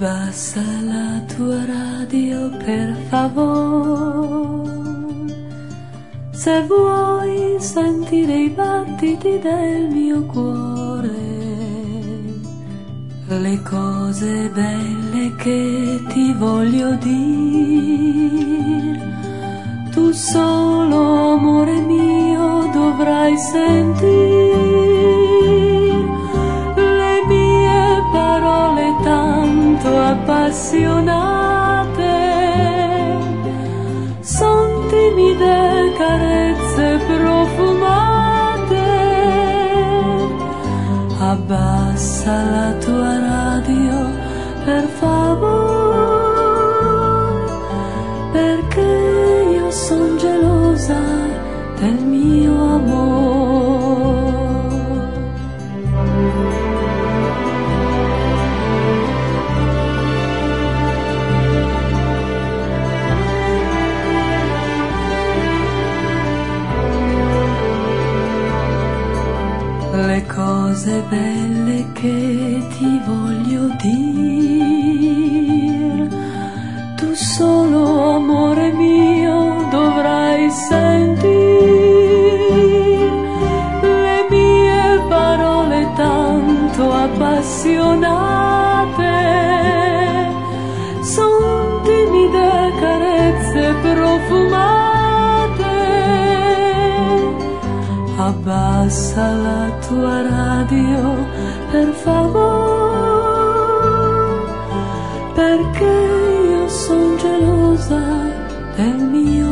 Abbassa la tua radio per favore, se vuoi sentire i battiti del mio cuore, le cose belle che ti voglio dire, tu solo amore mio dovrai sentire le mie parole tanto appassionate, son timide carezze profumate. Abbassa la tua radio per favore, perché io son gelosa del mio amore. Le cose belle che ti voglio dire, tu solo amore mio dovrai sentire le mie parole tanto appassionate, son timide carezze profumate. Abbassa la tua radio per favore, perché io son gelosa del mio